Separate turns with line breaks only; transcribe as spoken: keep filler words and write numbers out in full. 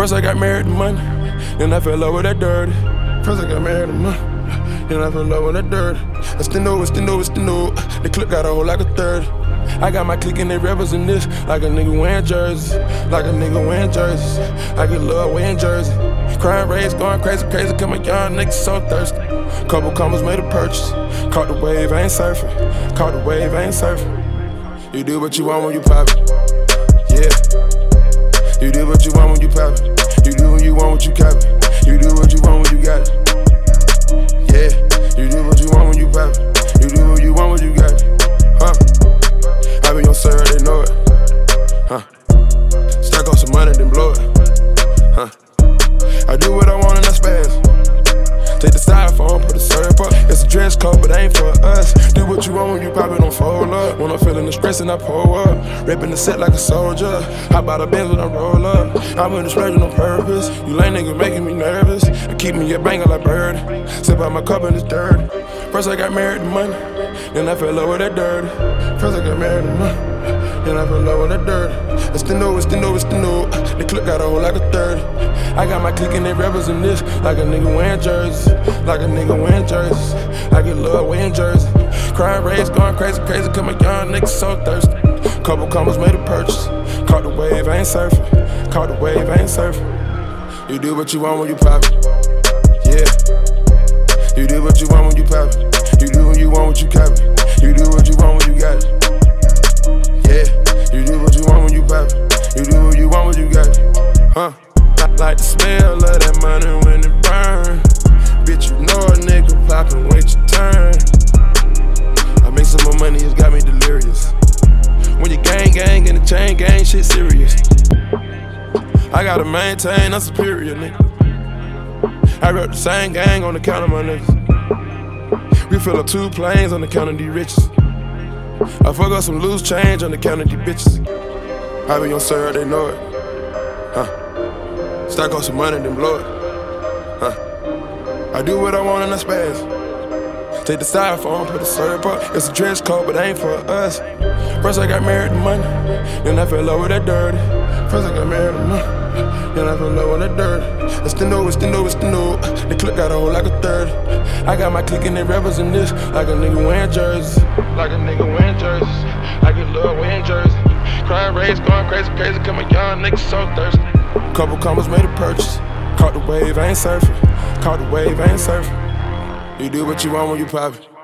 First I got married to money, then I fell in love with that dirty. First I got married to money, then I fell in love with that dirty. I still know, still know, still know. The clip got a hole like a third. I got my clique and they represent this like a nigga wearing jerseys, like a nigga wearing jerseys. I get love wearing jerseys. Crime rates going crazy, crazy. Come a young nigga so thirsty. Couple commas made a purchase. Caught the wave, I ain't surfing. Caught the wave, I ain't surfing. You do what you want when you pop it. Yeah. You do what you want when you pop it. You do what you want when you cop it. You do what you want when you got it. Yeah. You do what you want when you pop it. You do what you want when you got it. Huh? I be on sir, they know it. Huh? Stack up some money, then blow it. Huh? I do what I want and I spaz. Take the styrofoam, put the syrup up. It's a dress code, but ain't for us. Do what you want when you pop it, don't fold up. When I'm feeling the stress and I pull up. Ripping the set like a soldier. How about a Benz when I roll up? I'm in the splurging on purpose. You lame niggas making me nervous. And keep me a banger like bird. Sip out my cup and it's dirty. First I got married to money, then I fell in love with that dirty. First I got married to money, then I fell in love with that dirty. It's the new, it's the new, it's the new. The clip got a hole like a third. I got my clique and they represent this like a nigga wearing jerseys, like a nigga wearing jerseys. I get love wearing jerseys. Crime rates going crazy, crazy. Come a young nigga so thirsty. Couple commas made a purchase. Caught the wave, I ain't surfing. Caught the wave, I ain't surfing. You do what you want when you pop it. Yeah. You do what you want when you pop it. You do what you want when you cop it. You do what you want when you got it. Yeah. You do what you want when you pop it. You do what you want when you got it. Huh? I like the smell of that money when it burn. Bitch, you know a nigga poppin', wait your turn. I make some more money, it's got me delirious. When you gang gang and the chain gang, shit serious. I gotta maintain, I'm superior, nigga. I wrote the same gang on the count of my niggas. We fill up two planes on the count of these riches. I fuck up some loose change on the count of these bitches. I be on sir, they know it. Huh? Stack up some money, then blow it. Huh? I do what I want and I spaz. Take the styrofoam, put the syrup up. It's a dress code, but ain't for us. First I got married to money, then I fell in love with that dirty. First I got married to money, then I fell in love with that dirty. It's the new, it's the new, it's the new. The clip got a hole like a third. I got my clique and they represent this like a nigga wearing jerseys, like a nigga wearing jerseys. I get love wearing jerseys. Crime rates going crazy, crazy. Come a young nigga so thirsty. Couple commas made a purchase. Caught the wave, I ain't surfing. Caught the wave, I ain't surfing. You do what you want when you pop it.